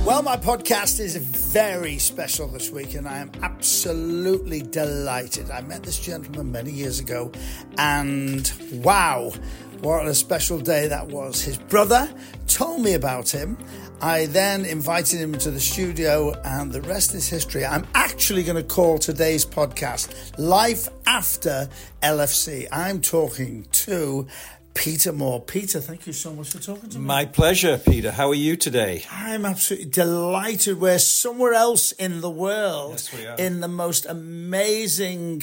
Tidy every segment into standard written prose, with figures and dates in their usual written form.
Well, my podcast is very special this week, and I am absolutely delighted. I met this gentleman many years ago, and wow, what a special day that was. His brother told me about him. I then invited him to the studio, and the rest is history. I'm actually going to call today's podcast Life After LFC. I'm talking to Peter Moore. Peter, thank you so much for talking to me. My pleasure, Peter. How are you today? I'm absolutely delighted. We're somewhere else in the world. Yes, we are. In the most amazing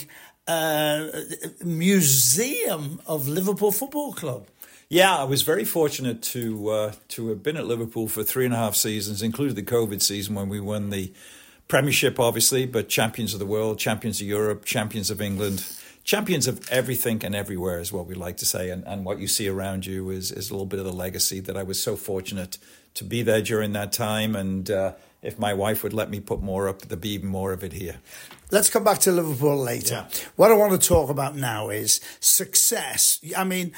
museum of Liverpool Football Club. Yeah, I was very fortunate to have been at Liverpool for 3.5 seasons, including the COVID season when we won the Premiership, obviously, but champions of the world, champions of Europe, champions of England, champions of everything and everywhere is what we like to say. And what you see around you is a little bit of the legacy that I was so fortunate to be there during that time. And if my wife would let me put more up, there'd be even more of it here. Let's come back to Liverpool later. Yeah. What I want to talk about now is success. I mean,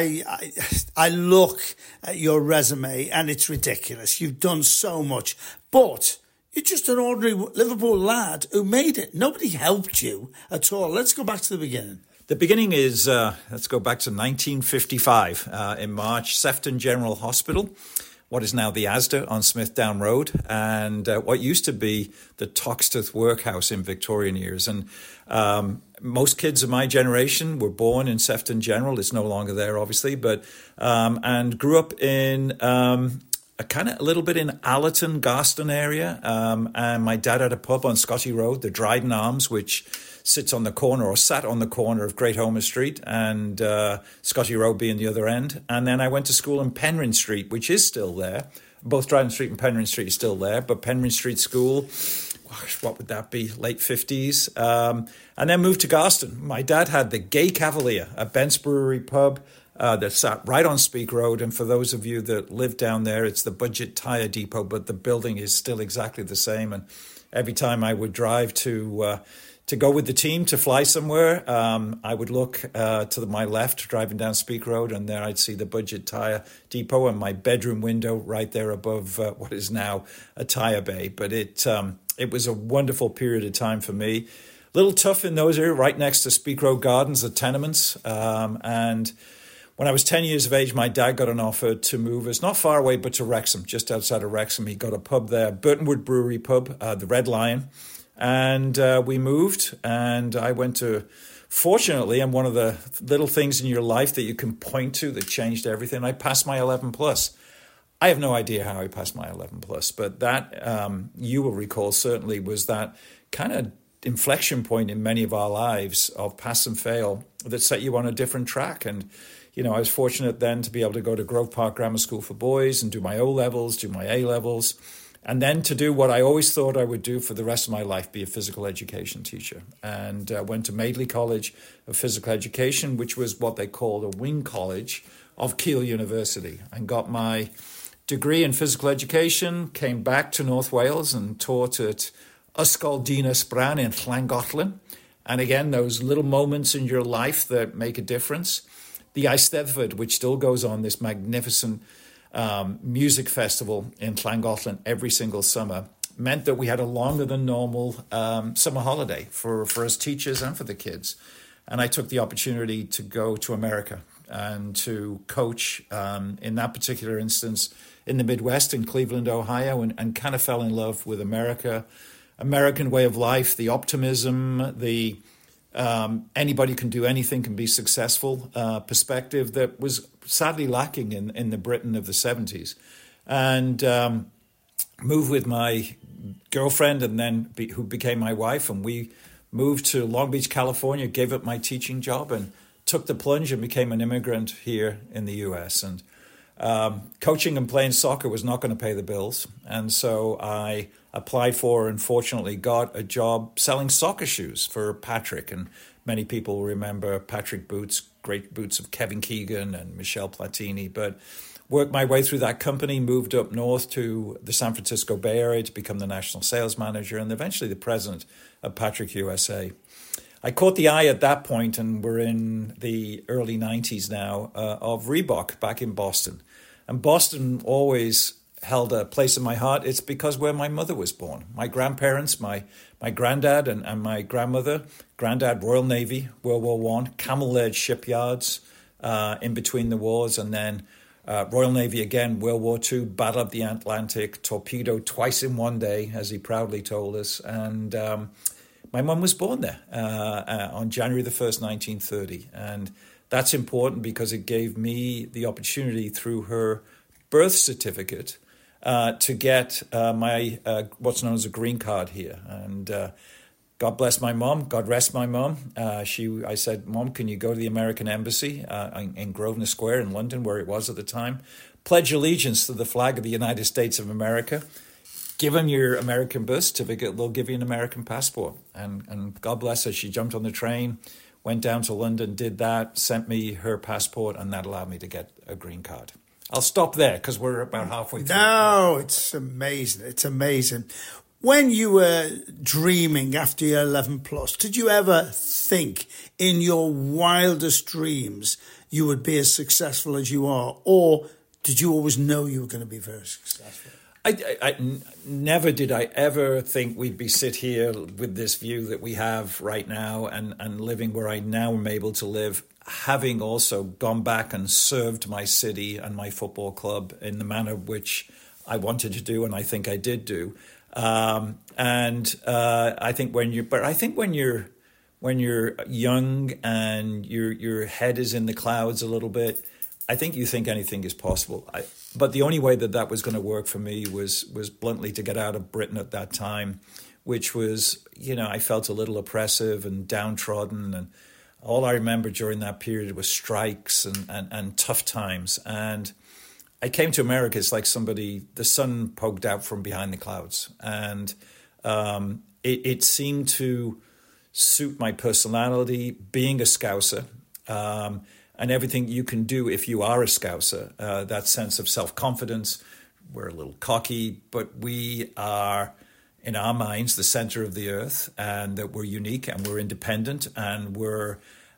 I look at your resume and it's ridiculous. You've done so much, but you're just an ordinary Liverpool lad who made it. Nobody helped you at all. Let's go back to the beginning. The beginning is, let's go back to 1955 in March, Sefton General Hospital, what is now the Asda on Smithdown Road, and what used to be the Toxteth Workhouse in Victorian years. And most kids of my generation were born in Sefton General. It's no longer there, obviously, but and grew up in a little bit in Allerton, Garston area. And my dad had a pub on Scotty Road, the Dryden Arms, which sits on the corner or sat on the corner of Great Homer Street and Scotty Road being the other end. And then I went to school in Penryn Street, which is still there. Both Dryden Street and Penryn Street is still there, but Penryn Street School, gosh, what would that be, late 50s? And then moved to Garston. My dad had the Gay Cavalier, a Bent's Brewery pub that sat right on Speke Road. And for those of you that live down there, it's the Budget Tyre Depot, but the building is still exactly the same. And every time I would drive to go with the team to fly somewhere, I would look to my left, driving down Speke Road, and there I'd see the Budget Tyre Depot and my bedroom window right there above what is now a tyre bay. But it was a wonderful period of time for me. A little tough in those areas, right next to Speke Road Gardens, the tenements. And when I was 10 years of age, my dad got an offer to move us not far away, but to Wrexham, just outside of Wrexham. He got a pub there, Burtonwood Brewery pub, the Red Lion. And we moved, and I went to, fortunately, and one of the little things in your life that you can point to that changed everything, I passed my 11 plus. I have no idea how I passed my 11 plus, but that, you will recall, certainly was that kind of inflection point in many of our lives of pass and fail that set you on a different track. And, you know, I was fortunate then to be able to go to Grove Park Grammar School for Boys and do my O-levels, do my A-levels, and then to do what I always thought I would do for the rest of my life, be a physical education teacher. And went to Madeley College of Physical Education, which was what they called a wing college of Keele University, and got my degree in physical education, came back to North Wales and taught at Ysgol Dinas Bran in Llangollen. And again, those little moments in your life that make a difference. The Eisteddfod, which still goes on, this magnificent music festival in Llangollen every single summer, meant that we had a longer than normal summer holiday for us teachers and for the kids. And I took the opportunity to go to America and to coach in that particular instance in the Midwest in Cleveland, Ohio, and kind of fell in love with America, American way of life, the optimism, the anybody can do anything, can be successful perspective that was sadly lacking in the Britain of the 70s. And moved with my girlfriend and then who became my wife, and we moved to Long Beach, California, gave up my teaching job and took the plunge and became an immigrant here in the US. And coaching and playing soccer was not going to pay the bills. And so I applied for and fortunately got a job selling soccer shoes for Patrick. And many people remember Patrick boots, great boots of Kevin Keegan and Michel Platini. But worked my way through that company, moved up north to the San Francisco Bay Area to become the national sales manager and eventually the president of Patrick USA. I caught the eye at that point, and we're in the early 90s now, of Reebok back in Boston. And Boston always held a place in my heart, it's because where my mother was born. My grandparents, my granddad and my grandmother, granddad Royal Navy, World War One, Camel-led shipyards in between the wars, and then Royal Navy again, World War II, Battle of the Atlantic, torpedoed twice in one day, as he proudly told us. And my mum was born there on January the 1st, 1930. And that's important because it gave me the opportunity through her birth certificate to get my what's known as a green card here. And God bless my mom. God rest my mom. I said, Mom, can you go to the American Embassy in Grosvenor Square in London, where it was at the time, pledge allegiance to the flag of the United States of America, give them your American birth certificate, they'll give you an American passport. And God bless her, she jumped on the train, went down to London, did that, sent me her passport, and that allowed me to get a green card. I'll stop there because we're about halfway through. No, it's amazing. It's amazing. When you were dreaming after your 11 plus, did you ever think in your wildest dreams you would be as successful as you are? Or did you always know you were going to be very successful? Never did I ever think we'd be sit here with this view that we have right now and living where I now am able to live, having also gone back and served my city and my football club in the manner which I wanted to do, and I think I did do. I think when you're young and your head is in the clouds a little bit, I think you think anything is possible. But the only way that was going to work for me was bluntly to get out of Britain at that time, which was, I felt a little oppressive and downtrodden. And all I remember during that period was strikes and tough times. And I came to America, it's like the sun poked out from behind the clouds. And it seemed to suit my personality, being a Scouser, and everything you can do if you are a Scouser, that sense of self-confidence. We're a little cocky, but we are, in our minds, the center of the earth, and that we're unique and we're independent and we're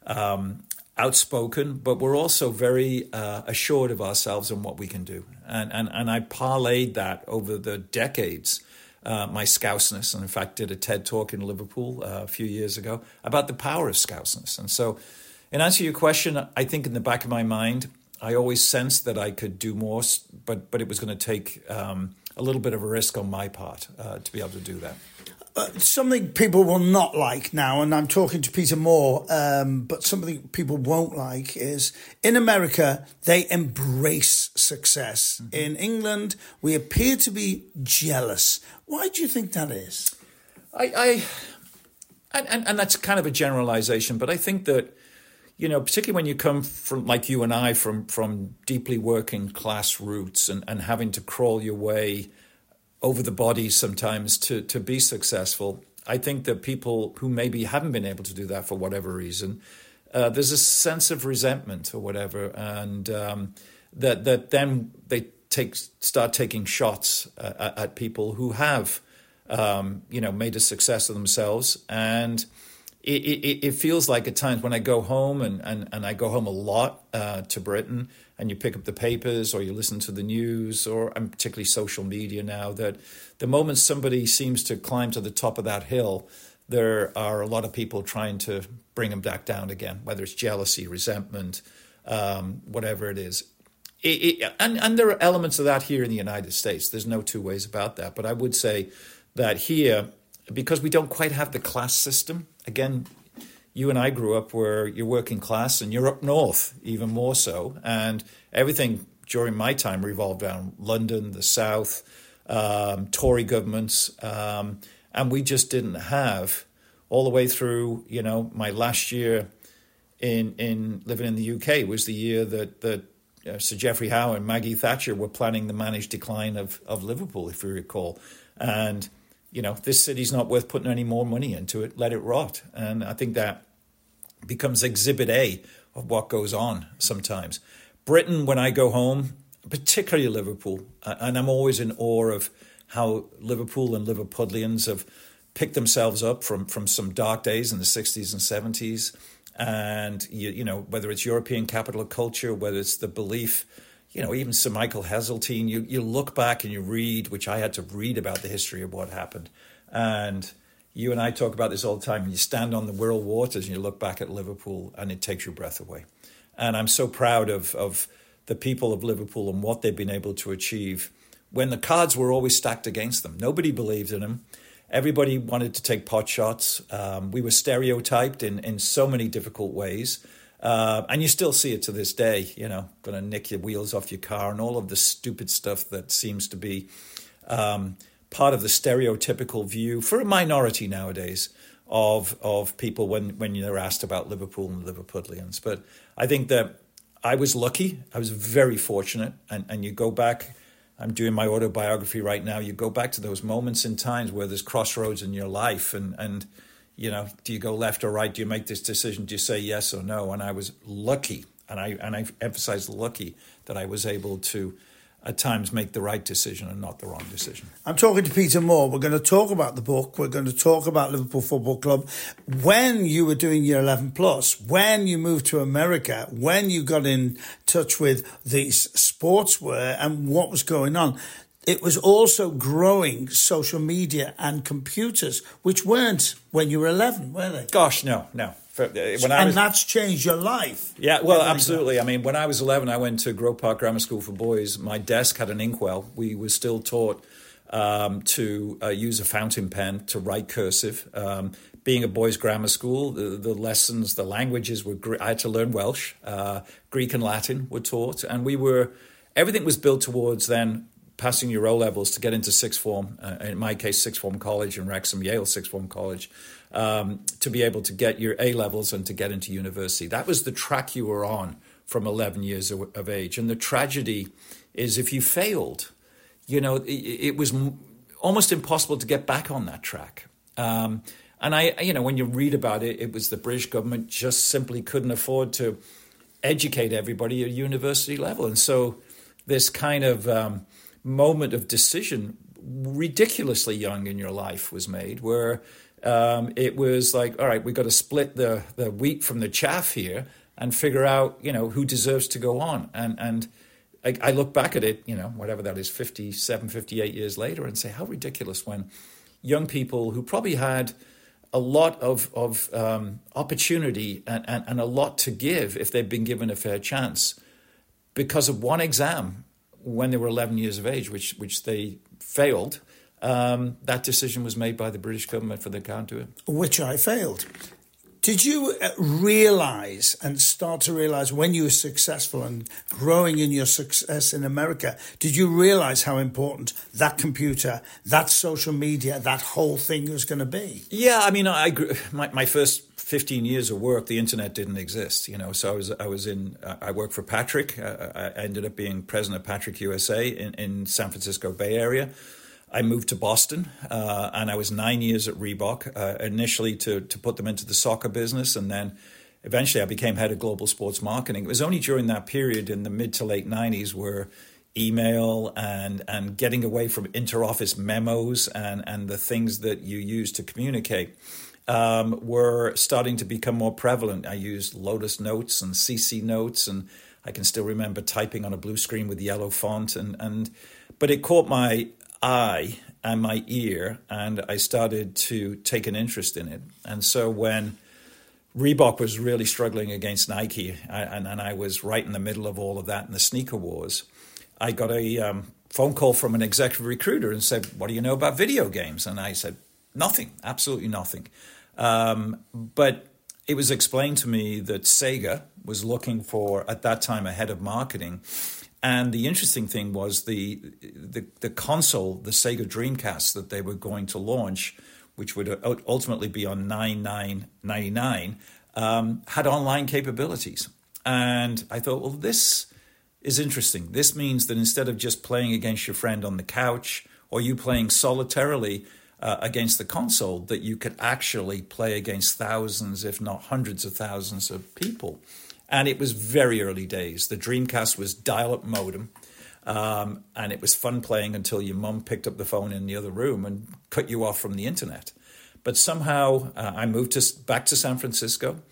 outspoken, but we're also very assured of ourselves and what we can do. And I parlayed that over the decades, my Scouseness, and in fact did a TED Talk in Liverpool a few years ago about the power of Scouseness. And so, in answer to your question, I think in the back of my mind, I always sensed that I could do more, but it was going to take a little bit of a risk on my part to be able to do that. Something people will not like now, and I'm talking to Peter Moore, but something people won't like is in America, they embrace success. Mm-hmm. In England, we appear to be jealous. Why do you think that is? And that's kind of a generalization, but I think that, particularly when you come from, like you and I, from deeply working class roots and having to crawl your way over the body sometimes to be successful, I think that people who maybe haven't been able to do that for whatever reason, there's a sense of resentment or whatever, and that then they start taking shots at people who have, made a success of themselves. And it feels like at times when I go home, and I go home a lot to Britain, and you pick up the papers or you listen to the news, and particularly social media now, that the moment somebody seems to climb to the top of that hill, there are a lot of people trying to bring them back down again, whether it's jealousy, resentment, whatever it is. And there are elements of that here in the United States. There's no two ways about that. But I would say that here, because we don't quite have the class system, again, you and I grew up where you're working class, and you're up north even more so. And everything during my time revolved around London, the South, Tory governments. And we just didn't have, all the way through, my last year in living in the UK was the year that Sir Geoffrey Howe and Maggie Thatcher were planning the managed decline of Liverpool, if you recall. And this city's not worth putting any more money into it. Let it rot. And I think that becomes exhibit A of what goes on sometimes. Britain, when I go home, particularly Liverpool, and I'm always in awe of how Liverpool and Liverpudlians have picked themselves up from some dark days in the 60s and 70s. And, whether it's European capital of culture, whether it's the belief, even Sir Michael Heseltine, you look back and you read, which I had to read about the history of what happened. And you and I talk about this all the time. You stand on the Wirral waters and you look back at Liverpool and it takes your breath away. And I'm so proud of the people of Liverpool and what they've been able to achieve when the cards were always stacked against them. Nobody believed in them. Everybody wanted to take pot shots. We were stereotyped in so many difficult ways. And you still see it to this day, going to nick your wheels off your car and all of the stupid stuff that seems to be part of the stereotypical view for a minority nowadays of people when you're asked about Liverpool and Liverpudlians. But I think that I was lucky. I was very fortunate. And you go back, I'm doing my autobiography right now. You go back to those moments in times where there's crossroads in your life and do you go left or right? Do you make this decision? Do you say yes or no? And I was lucky, and I emphasize lucky, that I was able to at times make the right decision and not the wrong decision. I'm talking to Peter Moore. We're going to talk about the book. We're going to talk about Liverpool Football Club. When you were doing Year 11 Plus, when you moved to America, when you got in touch with these sportswear and what was going on, it was also growing social media and computers, which weren't when you were 11, were they? Gosh, no. That's changed your life. Yeah, well, absolutely. I mean, when I was 11, I went to Grove Park Grammar School for Boys. My desk had an inkwell. We were still taught to use a fountain pen to write cursive. Being a boys' grammar school, the lessons, the languages were. I had to learn Welsh, Greek, and Latin were taught, and everything was built towards then passing your O-levels to get into sixth form, in my case, sixth form college, and Wrexham, Yale sixth form college, to be able to get your A-levels and to get into university. That was the track you were on from 11 years of age. And the tragedy is if you failed, it was almost impossible to get back on that track. And when you read about it, it was the British government just simply couldn't afford to educate everybody at university level. And so this kind of moment of decision, ridiculously young in your life, was made, where it was like, all right, we've got to split the wheat from the chaff here and figure out, who deserves to go on. And I look back at it, whatever that is, 57, 58 years later, and say, how ridiculous when young people who probably had a lot of opportunity and a lot to give if they'd been given a fair chance, because of one exam when they were 11 years of age, which they failed, that decision was made by the British government for they can't do it. Which I failed. Did you realise and start to realise when you were successful and growing in your success in America, did you realise how important that computer, that social media, that whole thing was going to be? Yeah, I mean, my first 15 years of work, the internet didn't exist, so I worked for Patrick. I ended up being president of Patrick USA in San Francisco Bay Area. I moved to Boston, and I was 9 years at Reebok, initially to put them into the soccer business, and then eventually I became head of global sports marketing. It was only during that period in the mid to late 90s where email and getting away from inter-office memos and the things that you use to communicate were starting to become more prevalent. I used Lotus Notes and CC Notes, and I can still remember typing on a blue screen with yellow font, but it caught my eye and my ear, and I started to take an interest in it. And so when Reebok was really struggling against Nike, and I was right in the middle of all of that in the sneaker wars, I got a phone call from an executive recruiter and said, what do you know about video games? And I said, nothing, absolutely nothing. But it was explained to me that Sega was looking for, at that time, a head of marketing. And the interesting thing was the console, the Sega Dreamcast that they were going to launch, which would ultimately be on $9,999, had online capabilities. And I thought, well, this is interesting. This means that instead of just playing against your friend on the couch or you playing solitarily against the console, that you could actually play against thousands, if not hundreds of thousands of people. And it was very early days. The Dreamcast was dial-up modem, and it was fun playing until your mum picked up the phone in the other room and cut you off from the internet. But somehow I moved back to San Francisco.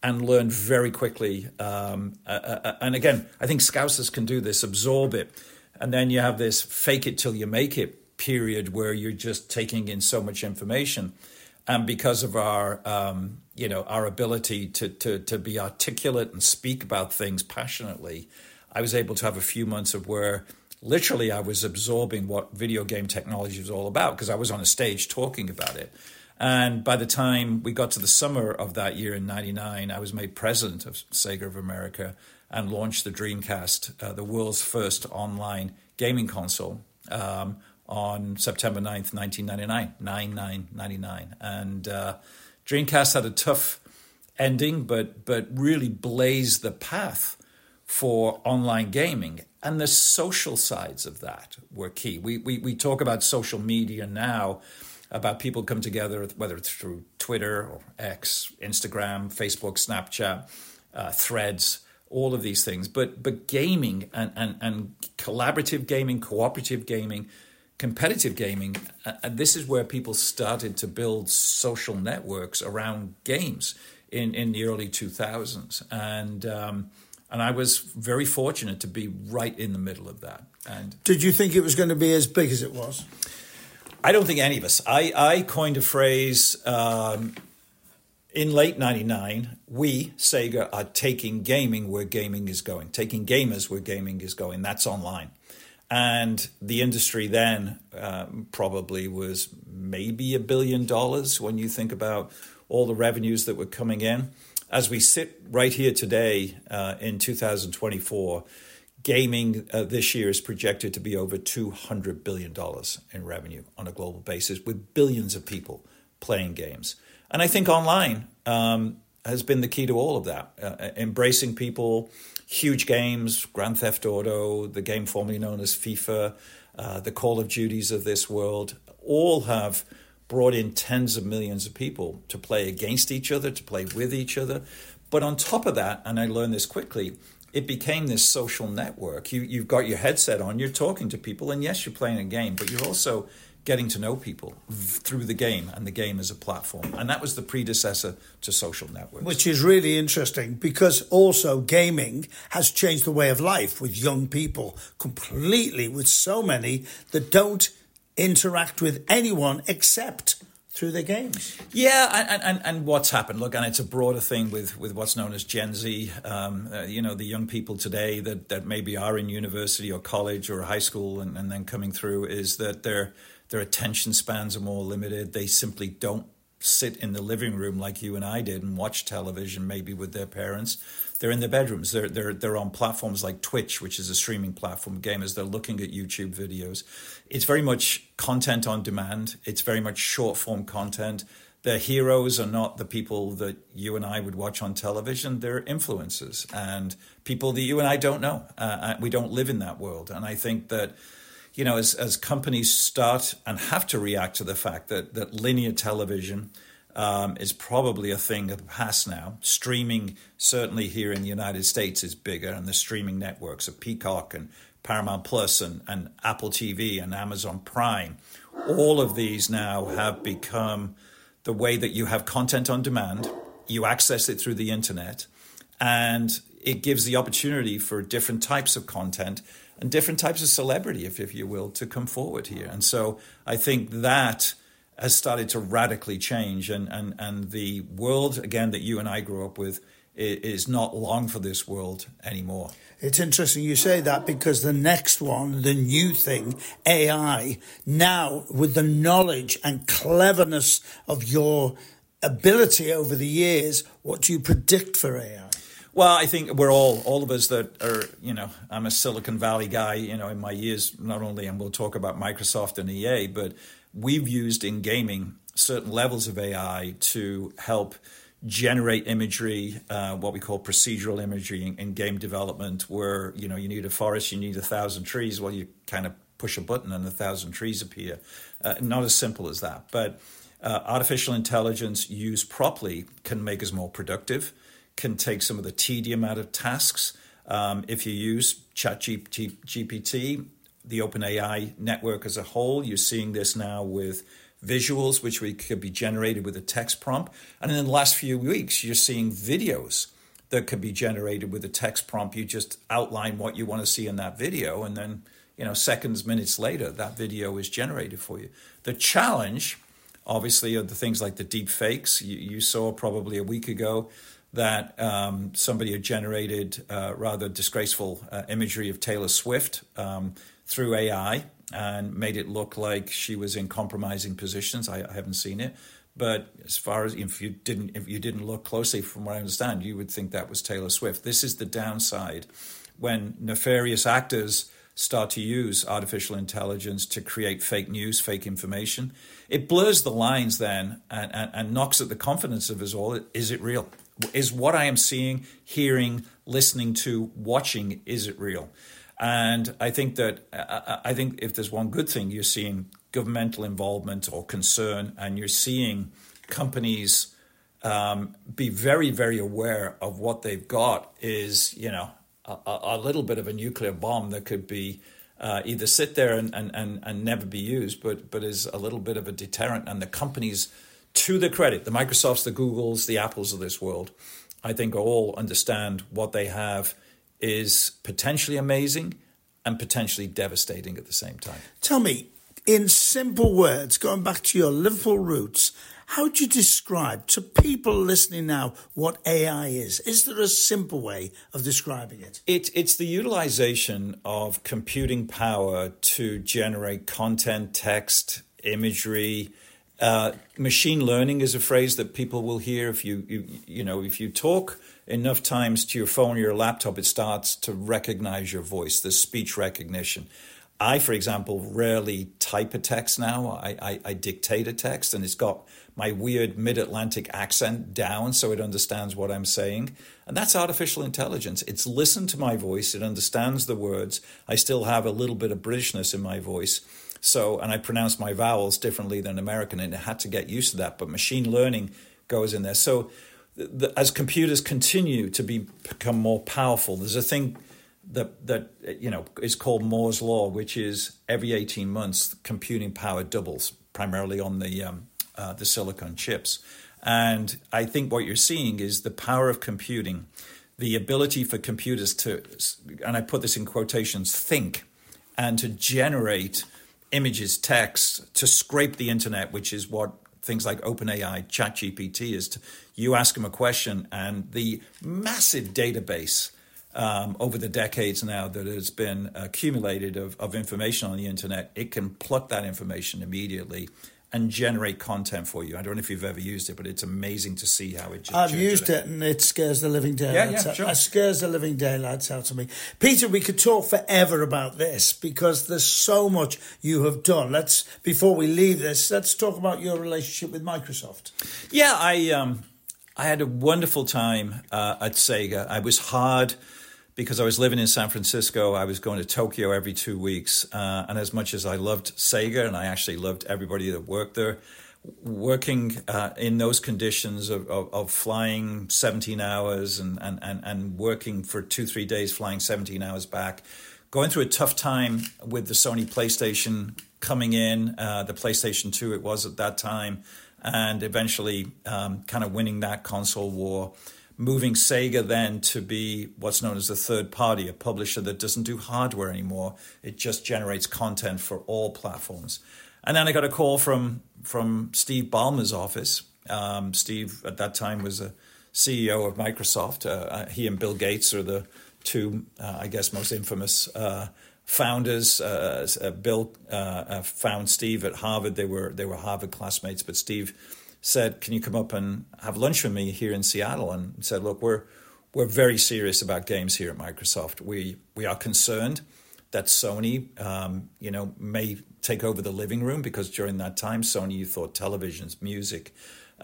and learn very quickly. And again, I think Scousers can do this, absorb it. And then you have this fake it till you make it period where you're just taking in so much information. And because of our, our ability to be articulate and speak about things passionately, I was able to have a few months of where literally I was absorbing what video game technology was all about because I was on a stage talking about it. And by the time we got to the summer of that year in '99, I was made president of Sega of America and launched the Dreamcast, the world's first online gaming console, on September 9th, 1999, 9/9/99. And Dreamcast had a tough ending, but really blazed the path for online gaming. And the social sides of that were key. We talk about social media now, about people come together, whether it's through Twitter or X, Instagram, Facebook, Snapchat, Threads, all of these things. But gaming and collaborative gaming, cooperative gaming, competitive gaming, this is where people started to build social networks around games in the early 2000s. And I was very fortunate to be right in the middle of that. And did you think it was going to be as big as it was? I don't think any of us. I coined a phrase in late '99. We, Sega, are taking gaming where gaming is going, taking gamers where gaming is going. That's online. And the industry then probably was maybe $1 billion when you think about all the revenues that were coming in. As we sit right here today in 2024, gaming this year is projected to be over $200 billion in revenue on a global basis, with billions of people playing games. And I think online has been the key to all of that, embracing people, huge games, Grand Theft Auto, the game formerly known as FIFA, the Call of Duties of this world, all have brought in tens of millions of people to play against each other, to play with each other. But on top of that, and I learned this quickly, it became this social network. You've got your headset on, you're talking to people, and yes, you're playing a game, but you're also getting to know people through the game and the game as a platform. And that was the predecessor to social networks. Which is really interesting because also gaming has changed the way of life with young people completely, with so many that don't interact with anyone except through the games. Yeah, and what's happened, look, and it's a broader thing with what's known as Gen Z, the young people today that maybe are in university or college or high school and then coming through, is that their attention spans are more limited. They simply don't sit in the living room like you and I did and watch television maybe with their parents. They're in their bedrooms. They're on platforms like Twitch, which is a streaming platform. Gamers, they're looking at YouTube videos. It's very much content on demand. It's very much short form content. Their heroes are not the people that you and I would watch on television. They're influencers and people that you and I don't know. We don't live in that world. And I think that, as companies start and have to react to the fact that linear television is probably a thing of the past now. Streaming, certainly here in the United States, is bigger, and the streaming networks of Peacock and Paramount Plus and Apple TV and Amazon Prime, all of these now have become the way that you have content on demand. You access it through the internet, and it gives the opportunity for different types of content and different types of celebrity, if you will, to come forward here. And so I think that has started to radically change, and the world, again, that you and I grew up with is not long for this world anymore. It's interesting you say that, because the next one, the new thing, AI, now with the knowledge and cleverness of your ability over the years, what do you predict for AI? Well, I think we're all of us that are, I'm a Silicon Valley guy, in my years, not only, and we'll talk about Microsoft and EA, but we've used in gaming certain levels of AI to help generate imagery, what we call procedural imagery in game development, where, you need a forest, you need 1,000 trees. Well, you kind of push a button and 1,000 trees appear. Not as simple as that. But artificial intelligence used properly can make us more productive, can take some of the tedium out of tasks. If you use ChatGPT, the OpenAI network as a whole, you're seeing this now with visuals, which could be generated with a text prompt. And in the last few weeks, you're seeing videos that could be generated with a text prompt. You just outline what you want to see in that video, and then, seconds, minutes later, that video is generated for you. The challenge, obviously, are the things like the deep fakes. You saw probably a week ago that somebody had generated rather disgraceful imagery of Taylor Swift through AI and made it look like she was in compromising positions. I haven't seen it, but as far as if you didn't look closely, from what I understand, you would think that was Taylor Swift. This is the downside when nefarious actors start to use artificial intelligence to create fake news, fake information. It blurs the lines then and knocks at the confidence of us all. Is it real? Is what I am seeing, hearing, listening to, watching, is it real? And I think if there's one good thing, you're seeing governmental involvement or concern, and you're seeing companies be very, very aware of what they've got is, a little bit of a nuclear bomb that could be either sit there and never be used, but is a little bit of a deterrent. And the companies, to their credit, the Microsofts, the Googles, the Apples of this world, I think all understand what they have is potentially amazing and potentially devastating at the same time. Tell me, in simple words, going back to your Liverpool roots, how would you describe to people listening now what AI is? Is there a simple way of describing it? It's the utilization of computing power to generate content, text, imagery. Machine learning is a phrase that people will hear. If you talk enough times to your phone or your laptop, it starts to recognize your voice, the speech recognition. I, for example, rarely type a text now. I dictate a text, and it's got my weird mid-Atlantic accent down so it understands what I'm saying. And that's artificial intelligence. It's listened to my voice. It understands the words. I still have a little bit of Britishness in my voice. And I pronounce my vowels differently than American, and it had to get used to that. But machine learning goes in there. So as computers continue to become more powerful, there's a thing that is called Moore's Law, which is every 18 months, computing power doubles, primarily on the silicon chips. And I think what you're seeing is the power of computing, the ability for computers to, and I put this in quotations, think, and to generate images, text, to scrape the internet, which is what things like OpenAI, ChatGPT is. You ask them a question, and the massive database over the decades now that has been accumulated of information on the internet, it can pluck that information immediately and generate content for you. I don't know if you've ever used it, but it's amazing to see how it just... I've used it, and it scares the living daylights out. It scares the living daylights out of me. Peter, we could talk forever about this because there's so much you have done. Before we leave this, let's talk about your relationship with Microsoft. Yeah, I had a wonderful time at Sega. I was hard because I was living in San Francisco. I was going to Tokyo every 2 weeks. And as much as I loved Sega, and I actually loved everybody that worked there, working in those conditions of flying 17 hours and working for 2-3 days, flying 17 hours back, going through a tough time with the Sony PlayStation coming in, the PlayStation 2 it was at that time, and eventually kind of winning that console war. Moving Sega then to be what's known as a third party, a publisher that doesn't do hardware anymore. It just generates content for all platforms. And then I got a call from Steve Ballmer's office. Steve at that time was a CEO of Microsoft. He and Bill Gates are the two, I guess, most infamous founders. Bill found Steve at Harvard. They were Harvard classmates, but Steve said, "Can you come up and have lunch with me here in Seattle?" And said, "Look, we're very serious about games here at Microsoft. We are concerned that Sony, may take over the living room, because during that time, Sony, you thought televisions, music,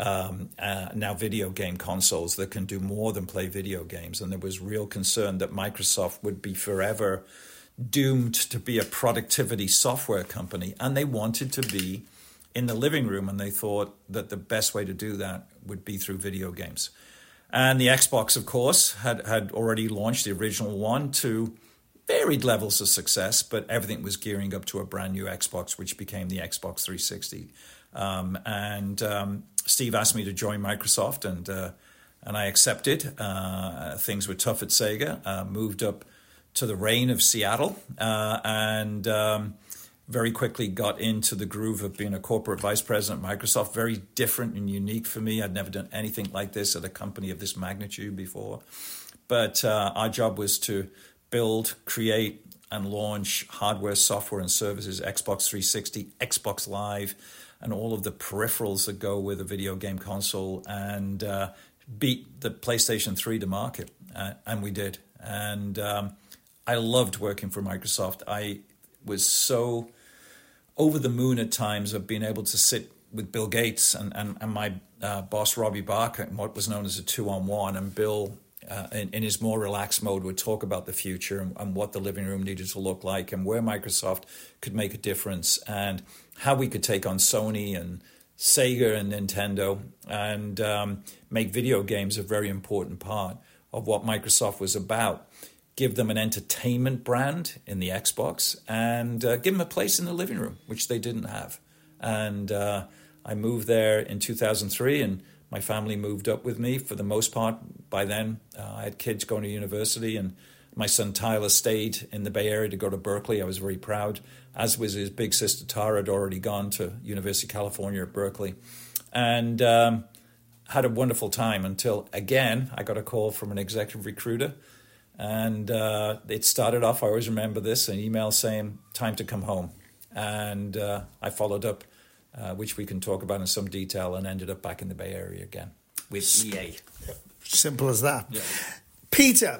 now video game consoles that can do more than play video games. And there was real concern that Microsoft would be forever doomed to be a productivity software company. And they wanted to be in the living room, and they thought that the best way to do that would be through video games. And the Xbox, of course, had already launched the original one to varied levels of success, but everything was gearing up to a brand new Xbox, which became the Xbox 360. Steve asked me to join Microsoft, and I accepted. Things were tough at Sega. Moved up to the rain of Seattle, and very quickly got into the groove of being a corporate vice president at Microsoft. Very different and unique for me. I'd never done anything like this at a company of this magnitude before. But our job was to build, create, and launch hardware, software, and services, Xbox 360, Xbox Live, and all of the peripherals that go with a video game console, and beat the PlayStation 3 to market. And we did. And I loved working for Microsoft. I was so over the moon at times of being able to sit with Bill Gates and my boss, Robbie Barker, in what was known as a 2-on-1. And Bill, in his more relaxed mode, would talk about the future and what the living room needed to look like and where Microsoft could make a difference and how we could take on Sony and Sega and Nintendo and make video games a very important part of what Microsoft was about. Give them an entertainment brand in the Xbox and give them a place in the living room, which they didn't have. And I moved there in 2003, and my family moved up with me for the most part. By then, I had kids going to university, and my son Tyler stayed in the Bay Area to go to Berkeley. I was very proud, as was his big sister Tara, had already gone to University of California at Berkeley. And had a wonderful time until, again, I got a call from an executive recruiter. And it started off, I always remember this, an email saying, time to come home. And I followed up, which we can talk about in some detail, and ended up back in the Bay Area again with EA. Simple as that. Yeah. Peter,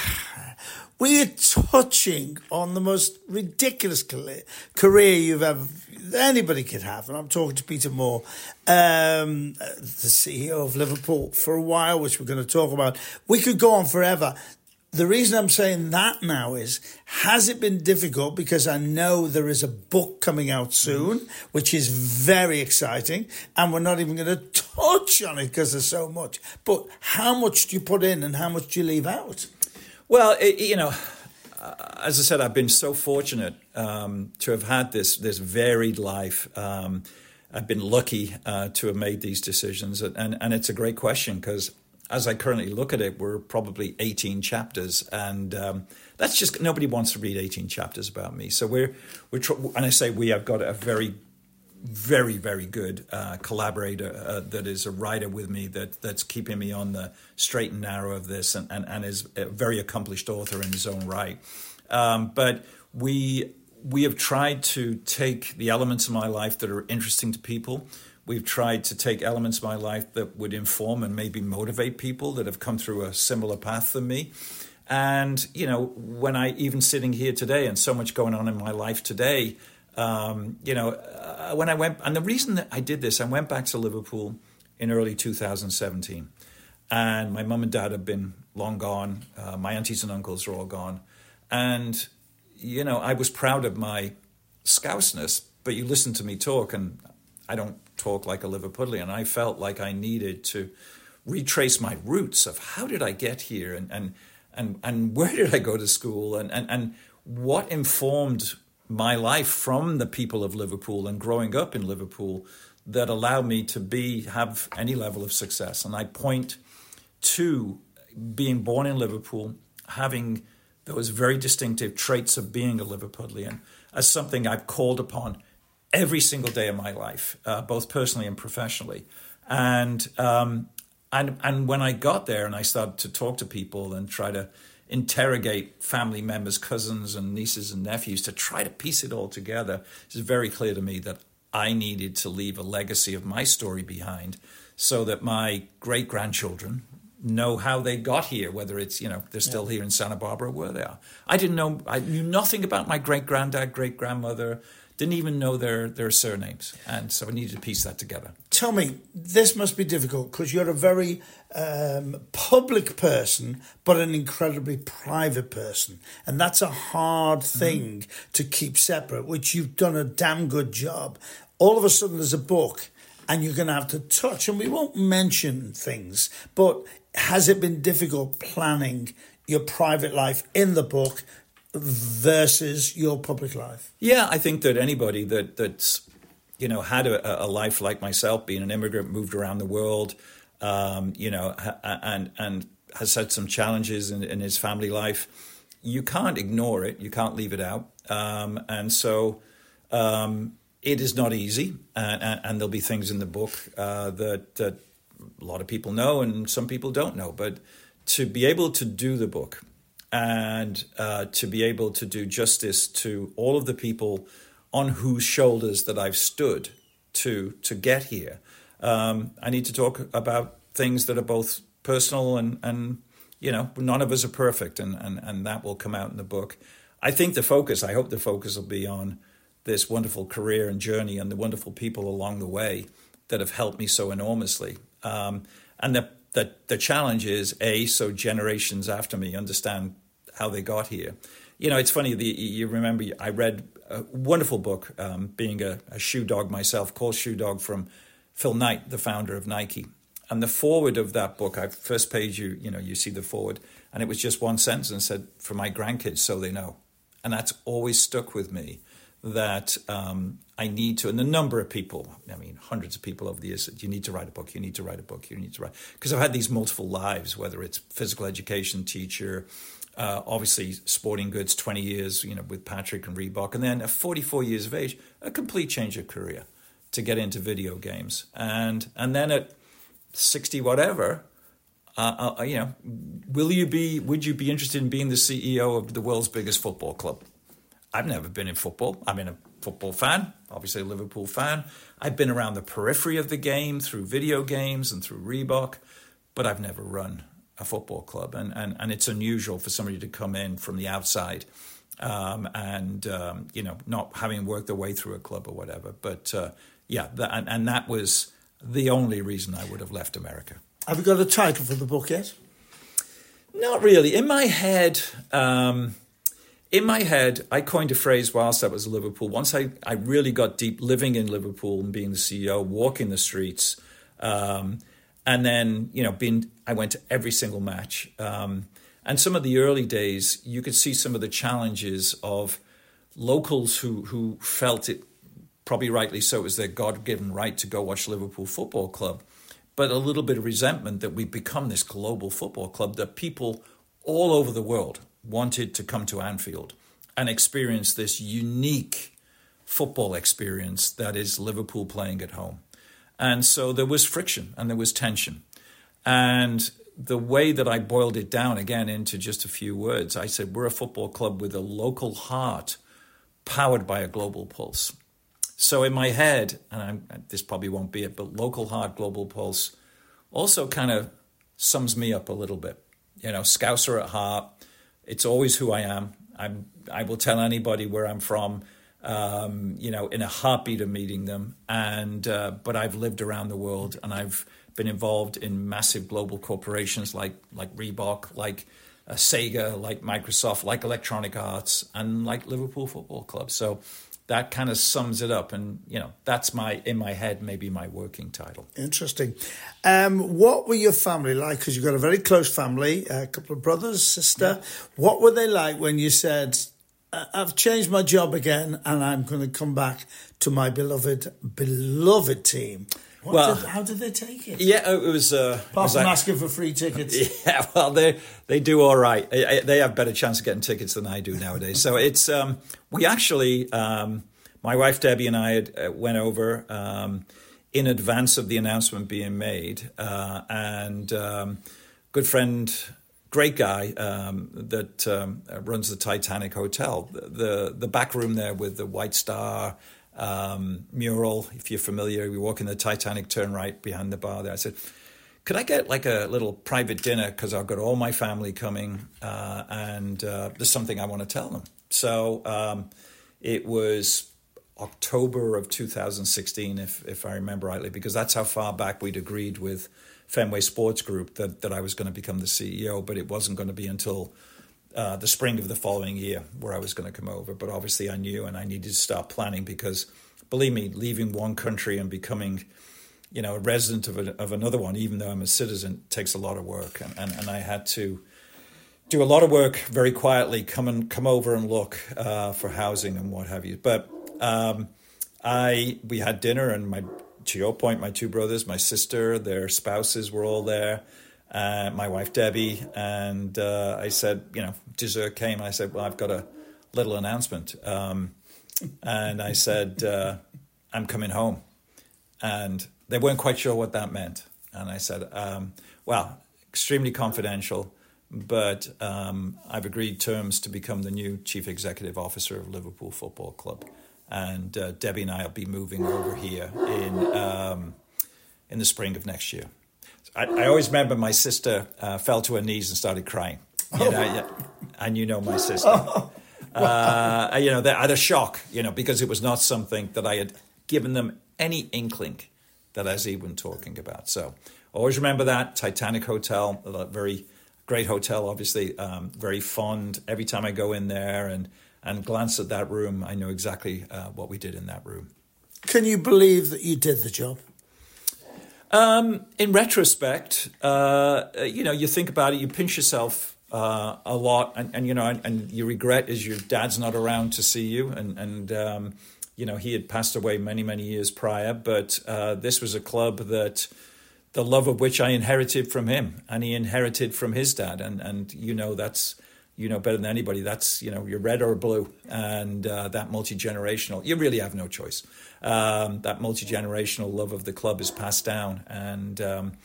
we are touching on the most ridiculous career you've ever, anybody could have. And I'm talking to Peter Moore, the CEO of Liverpool, for a while, which we're going to talk about. We could go on forever. The reason I'm saying that now is, has it been difficult? Because I know there is a book coming out soon, which is very exciting, and we're not even going to touch on it because there's so much. But how much do you put in and how much do you leave out? Well, as I said, I've been so fortunate to have had this varied life. I've been lucky to have made these decisions, and it's a great question because as I currently look at it, we're probably 18 chapters, and that's just, nobody wants to read 18 chapters about me. So and I say I've got a very, very, very good collaborator that is a writer with me that's keeping me on the straight and narrow of this, and is a very accomplished author in his own right. But we have tried to take the elements of my life that are interesting to people. We've tried to take elements of my life that would inform and maybe motivate people that have come through a similar path than me. And, when I, even sitting here today and so much going on in my life today, when I went, and the reason that I did this, I went back to Liverpool in early 2017. And my mum and dad have been long gone. My aunties and uncles are all gone. And, I was proud of my Scousness, but you listen to me talk and I don't talk like a Liverpudlian. I felt like I needed to retrace my roots of how did I get here and where did I go to school and what informed my life from the people of Liverpool and growing up in Liverpool that allowed me to have any level of success. And I point to being born in Liverpool, having those very distinctive traits of being a Liverpudlian as something I've called upon every single day of my life, both personally and professionally. And when I got there and I started to talk to people and try to interrogate family members, cousins and nieces and nephews to try to piece it all together, it's very clear to me that I needed to leave a legacy of my story behind so that my great-grandchildren know how they got here, whether it's, they're still here in Santa Barbara, where they are. I knew nothing about my great-granddad, great-grandmother, didn't even know their surnames. And so I needed to piece that together. Tell me, this must be difficult because you're a very public person, but an incredibly private person. And that's a hard thing to keep separate, which you've done a damn good job. All of a sudden there's a book and you're going to have to touch, and we won't mention things, but has it been difficult planning your private life in the book versus your public life? Yeah, I think that anybody that's had a life like myself, being an immigrant, moved around the world, and has had some challenges in his family life, you can't ignore it. You can't leave it out. And so it is not easy. And there'll be things in the book that a lot of people know and some people don't know. But to be able to do the book and to be able to do justice to all of the people on whose shoulders that I've stood to get here, I need to talk about things that are both personal and none of us are perfect, and that will come out in the book. I hope the focus will be on this wonderful career and journey and the wonderful people along the way that have helped me so enormously. And the challenge is, so generations after me understand how they got here. It's funny, you remember I read a wonderful book, being a shoe dog myself, called Shoe Dog, from Phil Knight, the founder of Nike. And the foreword of that book, first page, you see the foreword, and it was just one sentence and said, "For my grandkids, so they know." And that's always stuck with me, that I need to, and the number of people, hundreds of people over the years said, "You need to write a book, you need to write a book, you need to write." Because I've had these multiple lives, whether it's physical education teacher, obviously sporting goods, 20 years, with Patrick and Reebok, and then at 44 years of age, a complete change of career to get into video games. And then at 60 whatever, would you be interested in being the CEO of the world's biggest football club? I've never been in football. I'm a football fan, obviously a Liverpool fan. I've been around the periphery of the game through video games and through Reebok, but I've never run a football club. And it's unusual for somebody to come in from the outside not having worked their way through a club or whatever. But that was the only reason I would have left America. Have you got a title for the book yet? Not really. In my head, I coined a phrase whilst I was in Liverpool. Once I really got deep living in Liverpool and being the CEO, walking the streets, and then, I went to every single match. And some of the early days, you could see some of the challenges of locals who felt it, probably rightly so, it was their God-given right to go watch Liverpool Football Club, but a little bit of resentment that we've become this global football club, that people all over the world wanted to come to Anfield and experience this unique football experience that is Liverpool playing at home. And so there was friction and there was tension. And the way that I boiled it down again into just a few words, I said, we're a football club with a local heart powered by a global pulse. So in my head, and this probably won't be it, but local heart, global pulse also kind of sums me up a little bit. Scouser at heart. It's always who I am. I will tell anybody where I'm from, in a heartbeat of meeting them. But I've lived around the world and I've been involved in massive global corporations like Reebok, like Sega, like Microsoft, like Electronic Arts, and like Liverpool Football Club. So that kind of sums it up. And, that's in my head, maybe my working title. Interesting. What were your family like? Because you've got a very close family, a couple of brothers, sister. Yeah. What were they like when you said, I've changed my job again and I'm going to come back to my beloved team? How did they take it? Yeah, it was... Apart from asking for free tickets. Yeah, well, they do all right. They have better chance of getting tickets than I do nowadays. So it's... we actually... my wife Debbie and I went over in advance of the announcement being made. Good friend, great guy that runs the Titanic Hotel. The back room there with the White Star... mural, if you're familiar, we walk in the Titanic, turn right behind the bar there. I said, could I get like a little private dinner? Because I've got all my family coming and there's something I want to tell them. So it was October of 2016, if I remember rightly, because that's how far back we'd agreed with Fenway Sports Group that I was going to become the CEO, but it wasn't going to be until the spring of the following year where I was going to come over. But obviously I knew and I needed to start planning because, believe me, leaving one country and becoming, a resident of another one, even though I'm a citizen, takes a lot of work. And I had to do a lot of work very quietly, come over and look for housing and what have you. But we had dinner, and to your point, my two brothers, my sister, their spouses were all there, my wife Debbie, and I said, dessert came. I said, well, I've got a little announcement, and I said, I'm coming home, and they weren't quite sure what that meant, and I said, well, extremely confidential. But I've agreed terms to become the new Chief Executive Officer of Liverpool Football Club. And Debbie and I will be moving over here in the spring of next year. I always remember my sister fell to her knees and started crying. And my sister. They had a shock, because it was not something that I had given them any inkling that I was even talking about. So always remember that. Titanic Hotel, a very great hotel, obviously, very fond. Every time I go in there and glance at that room, I know exactly what we did in that room. Can you believe that you did the job? In retrospect, you think about it, you pinch yourself a lot, and you regret as your dad's not around to see you, and he had passed away many, many years prior, but this was a club that the love of which I inherited from him, and he inherited from his dad, and that's better than anybody. That's you're red or blue, and that multi-generational. You really have no choice. That multi-generational love of the club is passed down, and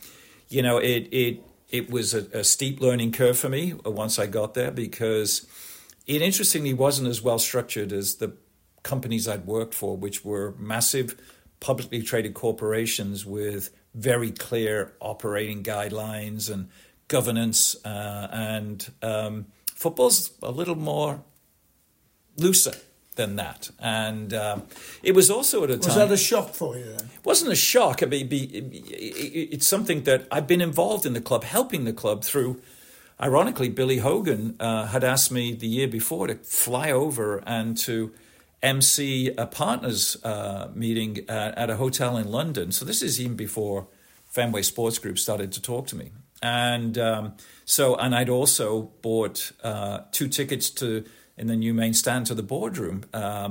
it was a steep learning curve for me once I got there, because it interestingly wasn't as well structured as the companies I'd worked for, which were massive publicly traded corporations with very clear operating guidelines and governance, and football's a little more looser than that. And it was also at a time... Was that a shock for you then? It wasn't a shock. It's something that I've been involved in the club, helping the club through. Ironically, Billy Hogan had asked me the year before to fly over and to MC a partners meeting at a hotel in London. So this is even before Fenway Sports Group started to talk to me. And and I'd also bought 2 tickets in the new main stand to the boardroom,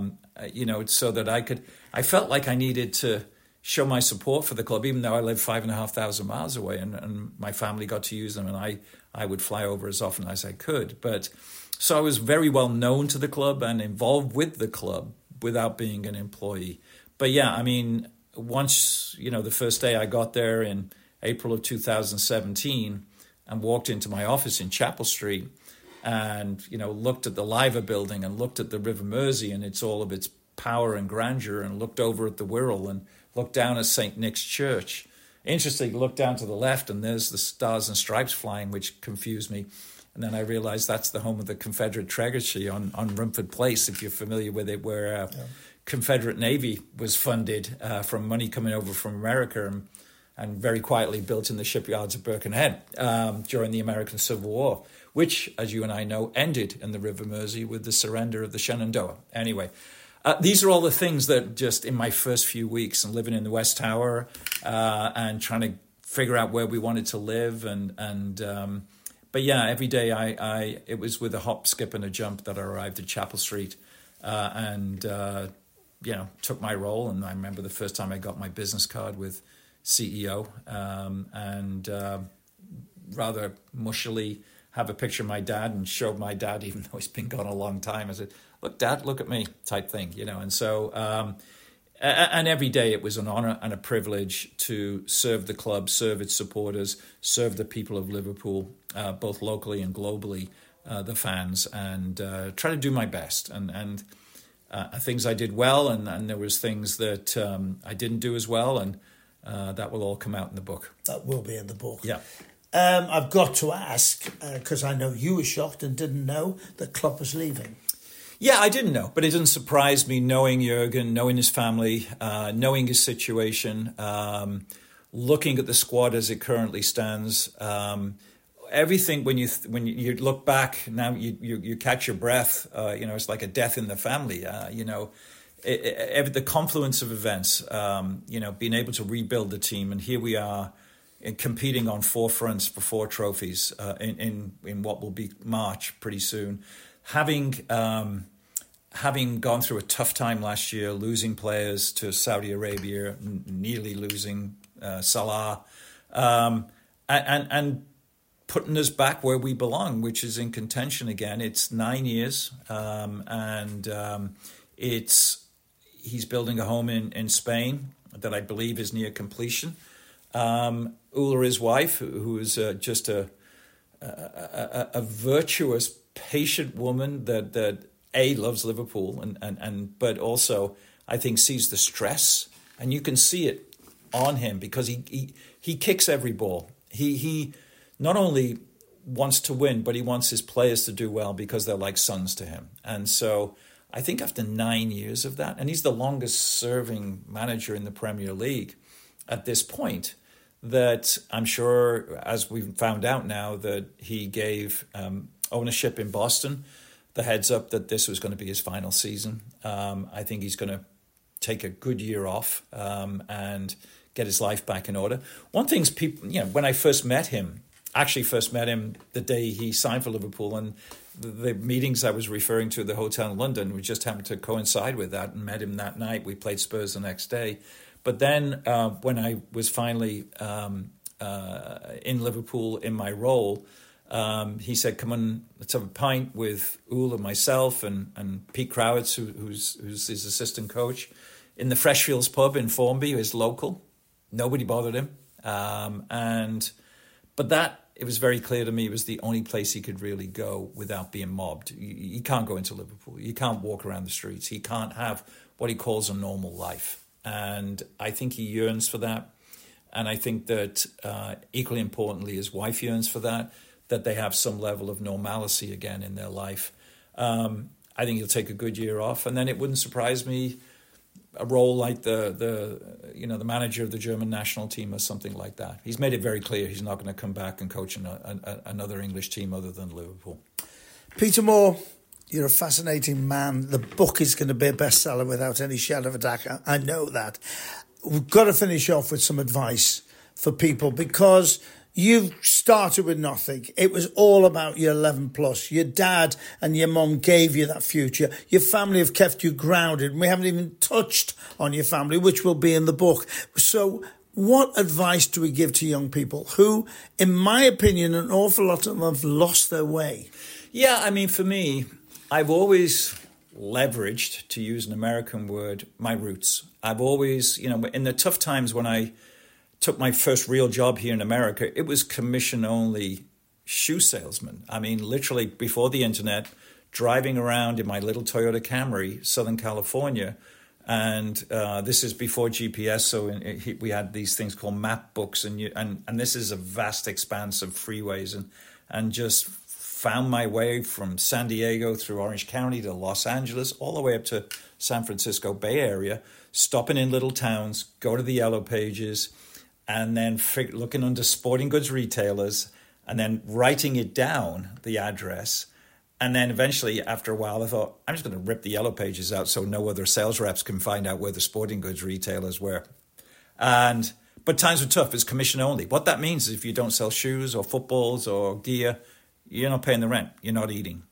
so that I felt like I needed to show my support for the club, even though I lived 5,500 miles away, and my family got to use them, and I would fly over as often as I could. But so I was very well known to the club and involved with the club without being an employee. But yeah, once, the first day I got there in April of 2017 and walked into my office in Chapel Street and, looked at the Liver building and looked at the River Mersey and all of its power and grandeur, and looked over at the Wirral and looked down at St. Nick's Church. Interestingly, looked down to the left and there's the Stars and Stripes flying, which confused me. And then I realized that's the home of the Confederate Treasury on Rumford Place, if you're familiar with it, where Confederate Navy was funded from money coming over from America and very quietly built in the shipyards of Birkenhead during the American Civil War, which, as you and I know, ended in the River Mersey with the surrender of the Shenandoah. Anyway, these are all the things that just in my first few weeks and living in the West Tower and trying to figure out where we wanted to live but yeah, every day it was with a hop, skip, and a jump that I arrived at Chapel Street and took my role. And I remember the first time I got my business card with CEO and rather mushily have a picture of my dad and showed my dad, even though he's been gone a long time. I said, "Look, Dad, look at me," type thing, And so, and every day it was an honor and a privilege to serve the club, serve its supporters, serve the people of Liverpool, both locally and globally, the fans, and try to do my best. And things I did well, and there was things that I didn't do as well, and that will all come out in the book. That will be in the book. Yeah. I've got to ask, because I know you were shocked and didn't know that Klopp was leaving. Yeah, I didn't know, but it didn't surprise me knowing Jurgen, knowing his family, knowing his situation, looking at the squad as it currently stands. Everything when you look back now, you catch your breath. It's like a death in the family. The confluence of events. Being able to rebuild the team, and here we are. competing on 4 fronts for 4 trophies in what will be March pretty soon. Having gone through a tough time last year, losing players to Saudi Arabia, nearly losing Salah, and putting us back where we belong, which is in contention again. It's 9 years, he's building a home in Spain that I believe is near completion. Ula, his wife, who is just a virtuous, patient woman that loves Liverpool and but also I think sees the stress, and you can see it on him because he kicks every ball. He not only wants to win, but he wants his players to do well because they're like sons to him. And so I think after 9 years of that, and he's the longest serving manager in the Premier League at this point, that I'm sure, as we've found out now, that he gave ownership in Boston the heads up that this was going to be his final season. I think he's going to take a good year off and get his life back in order. One thing's people, when I first met him the day he signed for Liverpool, and the meetings I was referring to at the hotel in London, we just happened to coincide with that and met him that night. We played Spurs the next day. But then when I was finally in Liverpool in my role, he said, come on, let's have a pint with Ula, myself, and Pete Crowitz, who's his assistant coach, in the Freshfields pub in Formby, his local. Nobody bothered him. But it was very clear to me it was the only place he could really go without being mobbed. You can't go into Liverpool. You can't walk around the streets. He can't have what he calls a normal life. And I think he yearns for that. And I think that equally importantly, his wife yearns for that they have some level of normalcy again in their life. I think he'll take a good year off. And then it wouldn't surprise me a role like the manager of the German national team or something like that. He's made it very clear he's not going to come back and coach another English team other than Liverpool. Peter Moore, you're a fascinating man. The book is going to be a bestseller without any shadow of a doubt. I know that. We've got to finish off with some advice for people because you've started with nothing. It was all about your 11 plus. Your dad and your mum gave you that future. Your family have kept you grounded. And we haven't even touched on your family, which will be in the book. So what advice do we give to young people who, in my opinion, an awful lot of them have lost their way? Yeah, I mean, for me, I've always leveraged, to use an American word, my roots. I've always, in the tough times when I took my first real job here in America, it was commission-only shoe salesman. I mean, literally before the internet, driving around in my little Toyota Camry, Southern California, and this is before GPS, so we had these things called map books, and this is a vast expanse of freeways, and just found my way from San Diego through Orange County to Los Angeles, all the way up to San Francisco Bay Area, stopping in little towns, go to the Yellow Pages, and then looking under sporting goods retailers, and then writing it down, the address. And then eventually, after a while, I thought, I'm just going to rip the Yellow Pages out so no other sales reps can find out where the sporting goods retailers were. But times were tough. It's commission only. What that means is if you don't sell shoes or footballs or gear, you're not paying the rent. You're not eating.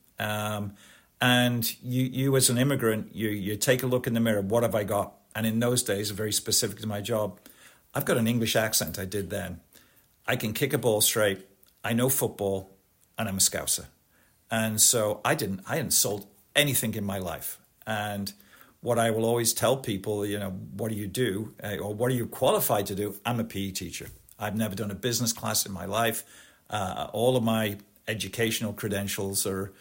And you as an immigrant, you take a look in the mirror. What have I got? And in those days, very specific to my job, I've got an English accent. I did then. I can kick a ball straight. I know football, and I'm a Scouser. And so I hadn't sold anything in my life. And what I will always tell people, what do you do? Or what are you qualified to do? I'm a PE teacher. I've never done a business class in my life. All of my educational credentials are,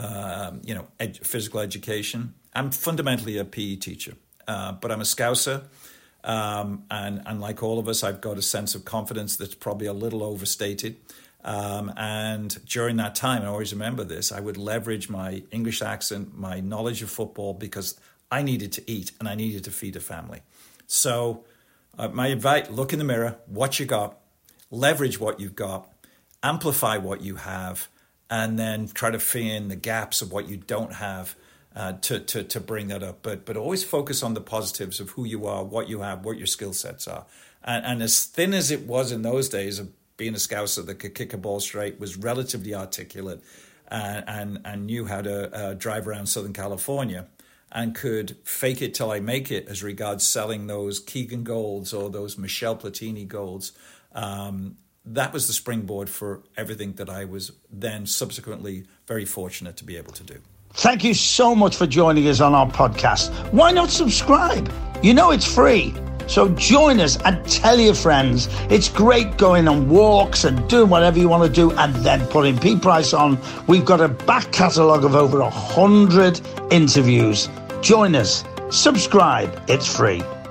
physical education. I'm fundamentally a PE teacher, but I'm a Scouser. And like all of us, I've got a sense of confidence that's probably a little overstated. And during that time, I always remember this, I would leverage my English accent, my knowledge of football, because I needed to eat and I needed to feed a family. So my advice, look in the mirror, what you got, leverage what you've got, amplify what you have, and then try to fill in the gaps of what you don't have. to bring that up. But always focus on the positives of who you are, what you have, what your skill sets are. And as thin as it was in those days of being a Scouser that could kick a ball straight, was relatively articulate, and knew how to drive around Southern California, and could fake it till I make it as regards selling those Keegan Golds or those Michel Platini Golds. That was the springboard for everything that I was then subsequently very fortunate to be able to do. Thank you so much for joining us on our podcast. Why not subscribe? You know it's free. So join us and tell your friends. It's great going on walks and doing whatever you want to do and then putting Pete Price on. We've got a back catalogue of over 100 interviews. Join us. Subscribe. It's free.